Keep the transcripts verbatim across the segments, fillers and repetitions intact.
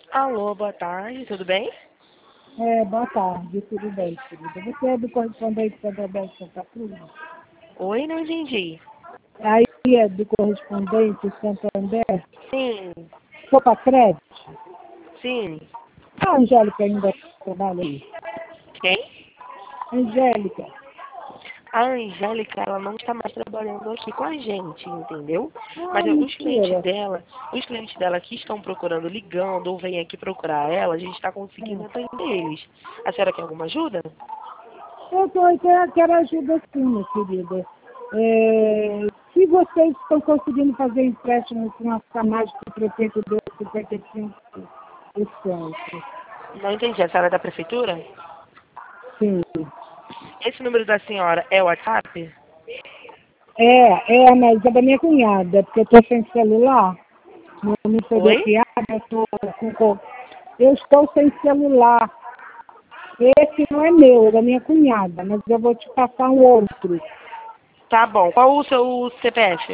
Alô, boa tarde, tudo bem? É, boa tarde, tudo bem, querida. Você é do correspondente Santa Bela Santa Cruz? Oi, não entendi. Aí é do correspondente Santander? Sim, Copa Crédito? sim. A Angélica ainda trabalha aí. Quem? Angélica. A Angélica, ela não está mais trabalhando aqui com a gente, entendeu? Ah, Mas os clientes mentira. dela, os clientes dela que estão procurando, ligando ou vêm aqui procurar ela, a gente está conseguindo É. atender eles. A senhora quer alguma ajuda? Eu tô, eu quero, quero ajuda sim, minha querida. É, se vocês estão conseguindo fazer empréstimo com a Samad que o prefeito deu cinquenta e cinco por cento. Não entendi. A senhora é da prefeitura? Sim. Esse número da senhora é o WhatsApp? É, é, mas é da minha cunhada, porque eu estou sem celular. Não me foi Oi? bloqueado, eu estou com. com- Eu estou sem celular. Esse não é meu, é da minha cunhada, mas eu vou te passar um outro. Tá bom. Qual o seu C P F?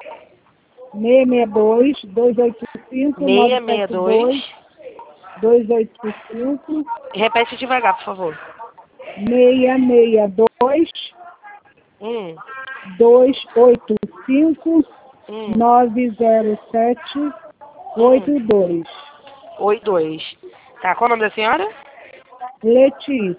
seis seis dois, dois oito cinco, nove seis seis sete dois. dois, dois oito cinco, Repete devagar, por favor. seis seis dois, Hum, dois oito cinco, hum, nove zero sete hum. oito dois. Oi, dois. Tá, qual o nome da senhora? Letícia.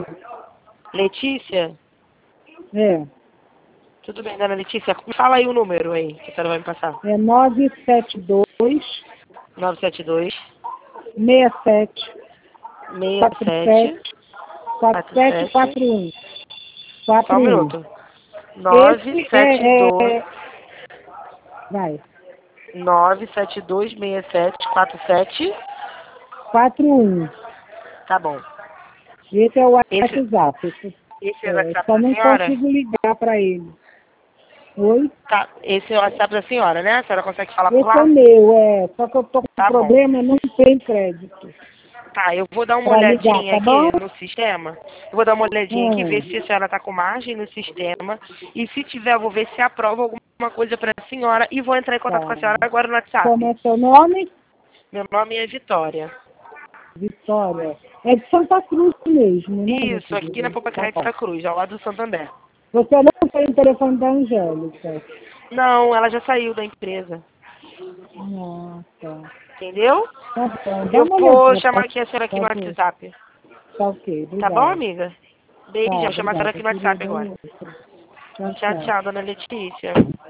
Letícia? É. Tudo bem, dona Letícia? Me fala aí o número aí que a senhora vai me passar. É nove sete dois, nove sete dois, seis sete, seis quatro sete, sete, quatro quatro sete sete. quatro um. Só um quatro um. minuto. Esse é, nove sete dois, é. Vai. nove sete dois, seis sete, quatro sete. quatro um. Tá bom. Esse é o Esse, WhatsApp. Esse, esse é o é, WhatsApp só da não senhora? consigo ligar para ele. Oi? Tá, esse é o WhatsApp da senhora, né? A senhora consegue falar por Esse é lá? meu, é. Só que eu tô com Tá bom. problema, não tenho crédito Tá, eu vou dar uma para ligar, olhadinha tá bom? aqui no sistema. Eu vou dar uma olhadinha aqui, ver Hum, se a senhora tá com margem no sistema. E se tiver, eu vou ver se aprova alguma coisa pra senhora. E vou entrar em contato com tá. a senhora agora no Como WhatsApp. é seu nome? Meu nome é Vitória. Vitória. É de Santa Cruz mesmo, né, minha Isso, aqui na querida? Poupa Tá Crédito bom. da Cruz, ao lado do Santander. Você não tem o telefone da Angélica. Não, ela já saiu da empresa. Ah, tá. Entendeu? Tá bom. Dá Eu uma vou olhadinha, por chamar aqui a senhora aqui no favor. WhatsApp. Tá ok, Tá bom, obrigada. amiga? Tá, Beijão, vou chamar a senhora obrigada, aqui no WhatsApp querida. agora. Tchau, Tchau, tchau. tchau, dona Letícia.